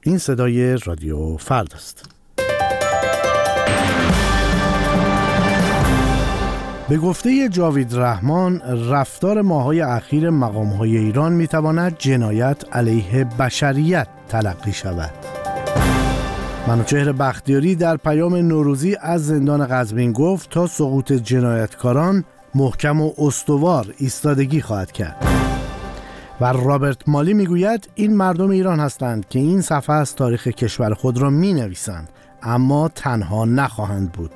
این صدای رادیو فردا است. به گفته جاوید رحمان، رفتار ماه‌های اخیر مقام‌های ایران می‌تواند جنایت علیه بشریت تلقی شود. منوچهر بختیاری در پیام نوروزی از زندان قزوین گفت تا سقوط جنایتکاران محکم و استوار ایستادگی خواهد کرد. و رابرت مالی میگوید این مردم ایران هستند که این صفحه از تاریخ کشور خود را می‌نویسند، اما تنها نخواهند بود.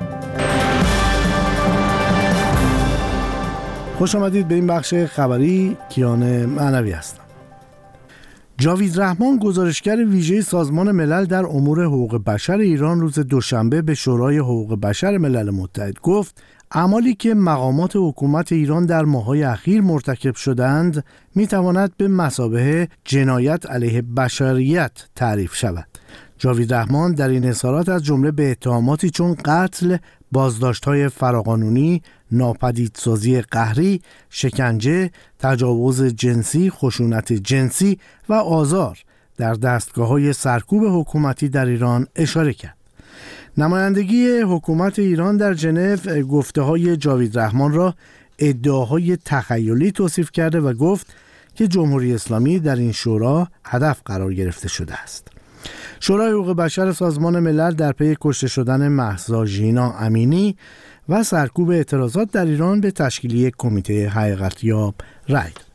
خوش آمدید به این بخش خبری. کیان معنوی هستم. جاوید رحمان، گزارشگر ویژه سازمان ملل در امور حقوق بشر ایران، روز دوشنبه به شورای حقوق بشر ملل متحد گفت اعمالی که مقامات حکومت ایران در ماه‌های اخیر مرتکب شدند میتواند به مثابه جنایت علیه بشریت تعریف شود. جاوید رحمان در این اظهارات از جمله به اتهاماتی چون قتل، بازداشت‌های فراقانونی، ناپدیدسازی قهری، شکنجه، تجاوز جنسی، خشونت جنسی و آزار در دستگاه‌های سرکوب حکومتی در ایران اشاره کرد. نمایندگی حکومت ایران در ژنو گفته‌های جاوید رحمان را ادعاهای تخیلی توصیف کرده و گفت که جمهوری اسلامی در این شورا هدف قرار گرفته شده است. شورای حقوق بشر سازمان ملل در پی کشته شدن مهسا ژینا امینی و سرکوب اعتراضات در ایران به تشکیل یک کمیته حقیقت‌یاب رأی داد.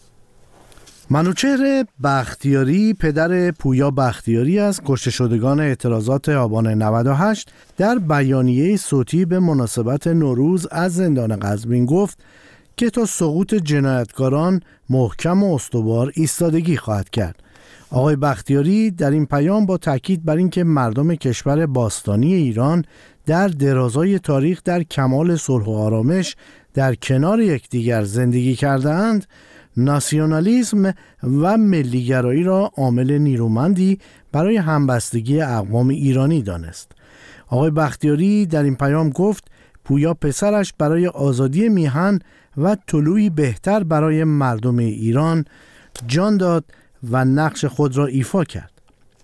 منوچهر بختیاری، پدر پویا بختیاری از کشته شدگان اعتراضات آبان 98، در بیانیه صوتی به مناسبت نوروز از زندان قزوین گفت که تا سقوط جنایتکاران محکم و استوار ایستادگی خواهد کرد. آقای بختیاری در این پیام با تاکید بر اینکه مردم کشور باستانی ایران در درازای تاریخ در کمال صلح و آرامش در کنار یکدیگر زندگی کرده‌اند، ناسیونالیسم و ملیگرایی را عامل نیرومندی برای همبستگی اقوام ایرانی دانست. آقای بختیاری در این پیام گفت پویا پسرش برای آزادی میهن و طلوعی بهتر برای مردم ایران جان داد و نقش خود را ایفا کرد.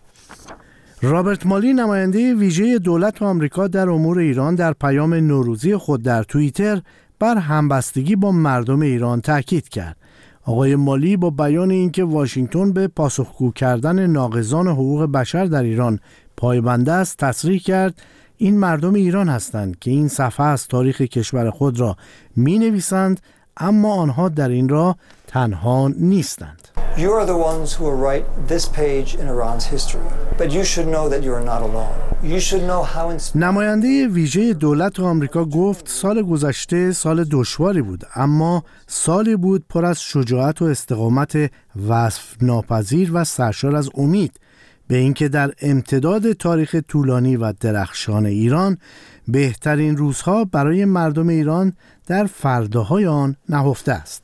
رابرت مالی، نماینده ویژه دولت آمریکا در امور ایران، در پیام نوروزی خود در توییتر بر همبستگی با مردم ایران تاکید کرد. آقای مالی با بیان اینکه واشنگتن به پاسخگو کردن ناقضان حقوق بشر در ایران پایبند است، تصریح کرد این مردم ایران هستند که این صفحه از تاریخ کشور خود را می‌نویسند، اما آنها در این راه تنها نیستند. You are the ones who will write this page in Iran's history, but you should know that you are not alone. You should know how نماینده ویژه دولت آمریکا گفت سال گذشته سال دشواری بود، اما سالی بود پر از شجاعت و استقامت وصف ناپذیر و سرشار از امید به اینکه در امتداد تاریخ طولانی و درخشان ایران بهترین روزها برای مردم ایران در فرداهای آن نهفته است.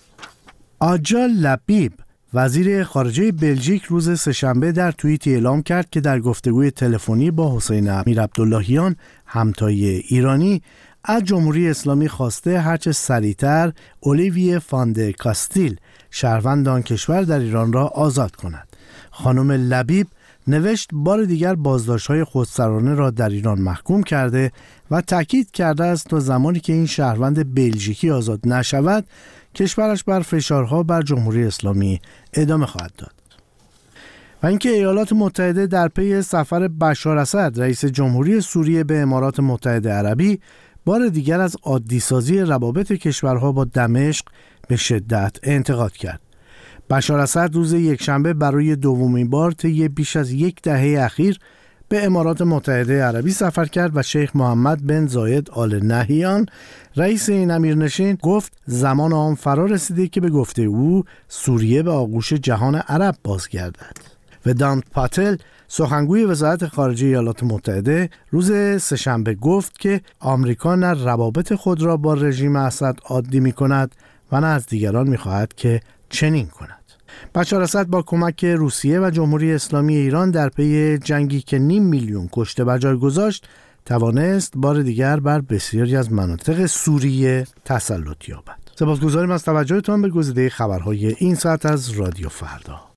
آجا لبیب، وزیر خارجه بلژیک، روز سه‌شنبه در توییتی اعلام کرد که در گفتگوی تلفنی با حسین امیرعبداللهیان، همتای ایرانی، از جمهوری اسلامی خواسته هرچه سریعتر اولیویه فاند کاستیل، شهروند آن کشور، در ایران را آزاد کند. خانم لبیب نوشت بار دیگر بازداشت‌های خودسرانه را در ایران محکوم کرده و تاکید کرده است تا زمانی که این شهروند بلژیکی آزاد نشود، کشورش بر فشارها بر جمهوری اسلامی ادامه خواهد داد. و اینکه ایالات متحده در پی سفر بشار اسد، رئیس جمهوری سوریه، به امارات متحده عربی، بار دیگر از عادی‌سازی روابط کشورها با دمشق به شدت انتقاد کرد. بشار اسد روز یکشنبه برای دومین بار طی بیش از یک دهه اخیر به امارات متحده عربی سفر کرد و شیخ محمد بن زاید آل نهیان، رئیس این امیرنشین، گفت زمان آن فرا رسیده که به گفته او سوریه به آغوش جهان عرب بازگردد. ودانت پاتل، سخنگوی وزارت خارجه ایالات متحده، روز سه‌شنبه گفت که آمریکا نه روابط خود را با رژیم اسد عادی می‌کند و نه از دیگران می‌خواهد که چنین کند. بشار اسد با کمک روسیه و جمهوری اسلامی ایران در پی جنگی که 5 میلیون کشته بر جای گذاشت، توانست بار دیگر بر بسیاری از مناطق سوریه تسلط یابد. سپاسگزاریم از توجهتان به گزیده خبرهای این ساعت از رادیو فردا.